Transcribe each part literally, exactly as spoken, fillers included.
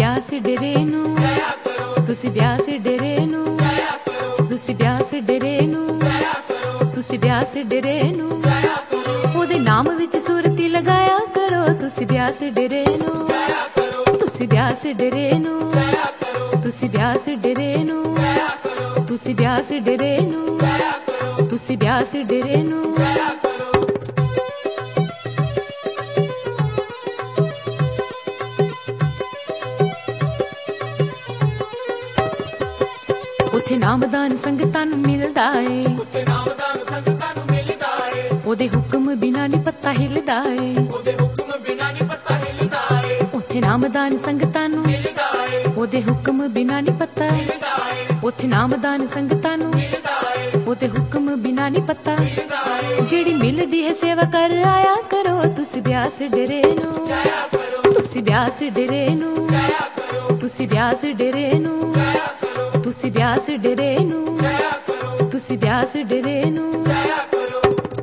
ਬਿਆਸ ਡੇਰੇ ਨੂੰ, ਤੁਸੀਂ ਬਿਆਸ ਡੇਰੇ ਨੂੰ, ਤੁਸੀਂ ਬਿਆਸ ਡੇਰੇ ਨੂੰ, ਤੁਸੀਂ ਬਿਆਸ ਡੇਰੇ ਨੂੰ, ਉਹਦੇ ਨਾਮ ਵਿੱਚ ਸੁਰਤੀ ਲਗਾਇਆ ਕਰੋ। ਤੁਸੀਂ ਬਿਆਸ ਡੇਰੇ ਨੂੰ, ਤੁਸੀਂ ਬਿਆਸ ਡੇਰੇ ਨੂੰ, ਤੁਸੀਂ ਬਿਆਸ ਡੇਰੇ ਨੂੰ, ਤੁਸੀਂ ਬਿਆਸ ਡੇਰੇ ਨੂੰ, ਤੁਸੀਂ ਬਿਆਸ ਡੇਰੇ ਨੂੰ। ਉੱਥੇ ਨਾਮਦਾਨ ਸੰਗਤਾਂ ਨੂੰ ਮਿਲਦਾ ਏ, ਉੱਥੇ ਨਾਮਦਾਨ ਸੰਗਤਾਂ ਨੂੰ ਮਿਲਦਾ ਏ, ਉਹਦੇ ਹੁਕਮ ਬਿਨਾਂ ਨੀ ਪੱਤਾ ਹਿਲਦਾ ਏ, ਉਹਦੇ ਹੁਕਮ ਬਿਨਾਂ ਨੀ ਪੱਤਾ ਹਿਲਦਾ ਏ। ਉੱਥੇ ਨਾਮਦਾਨ ਸੰਗਤਾਂ ਨੂੰ ਮਿਲਦਾ ਏ, ਉਹਦੇ ਹੁਕਮ ਬਿਨਾਂ ਨੀ ਪੱਤਾ ਹਿਲਦਾ ਏ, ਉੱਥੇ ਨਾਮਦਾਨ ਸੰਗਤਾਂ ਨੂੰ ਮਿਲਦਾ ਏ, ਉਹਦੇ ਹੁਕਮ ਬਿਨਾਂ ਨੀ ਪੱਤਾ ਹਿਲਦਾ ਏ। ਜਿਹੜੀ ਮਿਲਦੀ ਹੈ ਸੇਵਾ ਕਰ ਆਇਆ ਕਰੋ। ਤੁਸੀਂ ਬਿਆਸ ਡੇਰੇ ਨੂੰ ਜਾਇਆ ਕਰੋ, ਤੁਸੀਂ ਬਿਆਸ ਡੇਰੇ ਨੂੰ ਜਾਇਆ ਕਰੋ, ਤੁਸੀਂ ਬਿਆਸ ਡੇਰੇ ਨੂੰ ਜਾਇਆ ਕਰੋ, ਤੁਸੀਂ ਬਿਆਸ ਡੇਰੇ ਨੂੰ ਜਾਇਆ ਕਰੋ, ਤੁਸੀਂ ਬਿਆਸ ਡੇਰੇ ਨੂੰ ਜਾਇਆ ਕਰੋ।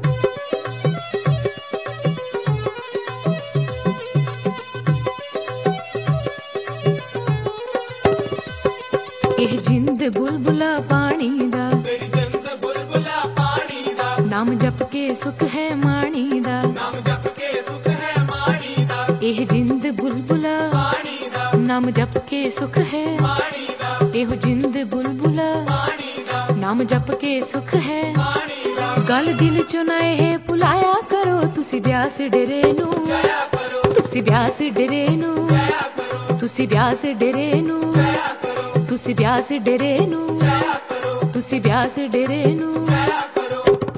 ਇਹ ਜਿੰਦ ਬੁਲਬੁਲਾ ਪਾਣੀ ਦਾ, ਤੇਰੀ ਜਿੰਦ ਬੁਲਬੁਲਾ ਪਾਣੀ ਦਾ, ਨਾਮ ਜਪ ਕੇ ਸੁਖ ਹੈ ਮਾਣੀ ਦਾ, ਨਾਮ ਜਪ ਕੇ ਸੁਖ ਹੈ ਮਾਣੀ ਦਾ। ਇਹ ਜਿੰਦ ਬੁਲਬੁਲਾ ਪਾਣੀ ਦਾ, ਨਾਮ ਜਪ ਕੇ ਸੁਖ ਹੈ ਮਾਣੀ ਦਾ, ਇਹੋ ਜਿੰਦ ਬੁਲਬੁਲਾ ਪਾਣੀ ਦਾ, ਨਾਮ ਜਪ ਕੇ ਸੁਖ ਹੈ ਮਾਣੀ ਦਾ। ਗੱਲ ਦਿਲ ਚੋਂ ਨਾ ਇਹ ਭੁਲਾਇਆ ਕਰੋ। ਤੁਸੀਂ ਬਿਆਸ ਡੇਰੇ ਨੂੰ ਜਾਇਆ ਕਰੋ, ਤੁਸੀਂ ਬਿਆਸ ਡੇਰੇ ਨੂੰ ਜਾਇਆ ਕਰੋ, ਤੁਸੀਂ ਬਿਆਸ ਡੇਰੇ ਨੂੰ ਜਾਇਆ ਕਰੋ, ਤੁਸੀਂ ਬਿਆਸ ਡੇਰੇ ਨੂੰ ਜਾਇਆ ਕਰੋ, ਤੁਸੀਂ ਬਿਆਸ ਡੇਰੇ ਨੂੰ ਜਾਇਆ ਕਰੋ।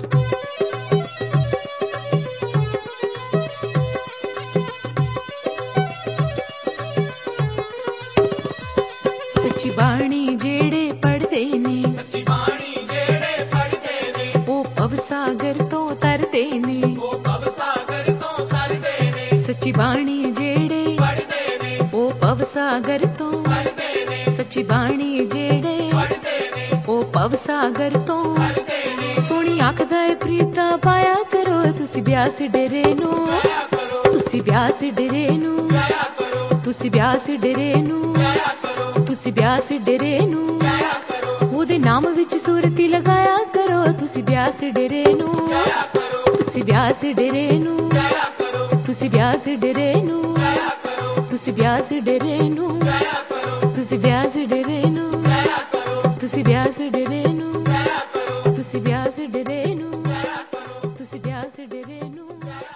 ਸੱਚੀ ਬਾਣੀ ਜਿਹੜੇ ਪੜ੍ਹਦੇ ਨੇ, ਸੱਚੀ ਬਾਣੀ ਜਿਹੜੇ ਪੜ੍ਹਦੇ ਨੇ, ਉਹ ਭਵ ਸਾਗਰ ਤੋਂ ਤਰਦੇ ਨੇ, ਉਹ ਭਵ ਸਾਗਰ ਤੋਂ ਤਰਦੇ ਨੇ। ਸੱਚੀ ਬਾਣੀ ਜਿਹੜੇ ਪੜ੍ਹਦੇ ਨੇ, ਉਹ ਭਵ ਸਾਗਰ ਤੋਂ ਤਰਦੇ ਨੇ, ਸੱਚੀ ਬਾਣੀ ਜਿਹੜੇ ਪੜ੍ਹਦੇ ਨੇ, ਉਹ ਭਵ ਸਾਗਰ ਤੋਂ ਤਰਦੇ ਨੇ। ਸੋਹਣੀ ਆਖਦਾ ਏ ਪ੍ਰੀਤਾਂ ਪਾਇਆ ਕਰੋ। ਤੁਸੀਂ ਬਿਆਸ ਡੇਰੇ ਨੂੰ ਜਾਇਆ ਕਰੋ, ਤੁਸੀਂ ਬਿਆਸ ਡੇਰੇ ਨੂੰ ਜਾਇਆ ਕਰੋ, ਤੁਸੀਂ ਬਿਆਸ ਡੇਰੇ ਨੂੰ ਜਾਇਆ ਕਰੋ, ਤੁਸੀਂ ਬਿਆਸ ਡੇਰੇ ਨੂੰ ਜਾਇਆ ਕਰੋ, ਉਹਦੇ ਨਾਮ ਵਿੱਚ ਸੁਰਤੀ ਲਗਾਇਆ ਕਰੋ। ਤੁਸੀਂ ਬਿਆਸ ਡੇਰੇ ਨੂੰ ਜਾਇਆ ਕਰੋ, ਤੁਸੀਂ ਬਿਆਸ ਡੇਰੇ ਨੂੰ ਜਾਇਆ ਕਰੋ, ਤੁਸੀਂ ਬਿਆਸ ਡੇਰੇ ਨੂੰ ਜਾਇਆ ਕਰੋ, ਤੁਸੀਂ ਬਿਆਸ ਡੇਰੇ ਨੂੰ ਜਾਇਆ ਕਰੋ, ਤੁਸੀਂ ਬਿਆਸ ਡੇਰੇ ਨੂੰ ਜਾਇਆ ਕਰੋ, ਤੁਸੀਂ ਬਿਆਸ ਡੇਰੇ ਨੂੰ ਜਾਇਆ ਕਰੋ, ਤੁਸੀਂ ਬਿਆਸ ਡੇਰੇ ਨੂੰ ਜਾਇਆ ਕਰੋ, ਤੁਸੀਂ ਬਿਆਸ ਡੇਰੇ ਨੂੰ ਜਾਇਆ ਕਰੋ।